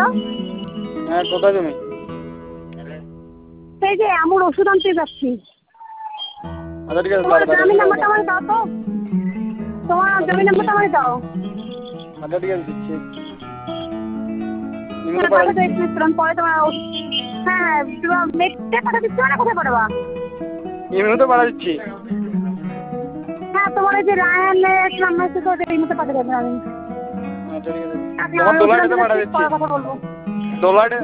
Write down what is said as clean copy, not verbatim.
হ্যাঁ, কোথায় তুমি? সেই যে আমার ওষুধ আনতে যাচ্ছি। আচ্ছা ঠিক আছে, তোমার জমি নাম্বারটা আমাকে দাও তো। তোমার জমি নাম্বারটা আমাকে দাও। আচ্ছা ঠিক আছে, দিচ্ছি। হ্যাঁ, পাঠাতে দিচ্ছিলাম পরে তোমার। হ্যাঁ, মেটে পাঠা দিচ্ছি মানে কোথায় পাঠাবা? ইমেল তো পাঠা দিচ্ছি। হ্যাঁ, তোমার এই যে রায়ানের নাম্বার আছে তো, এই মতো পাঠিয়ে দেবেন। আমি আচ্ছা ঠিক আছে, আপনি তোমার আমার দোলাইটাতে ওষুধ পাঠা আনতে দিচ্ছি। পরে কথা বলবো। দোলাইটে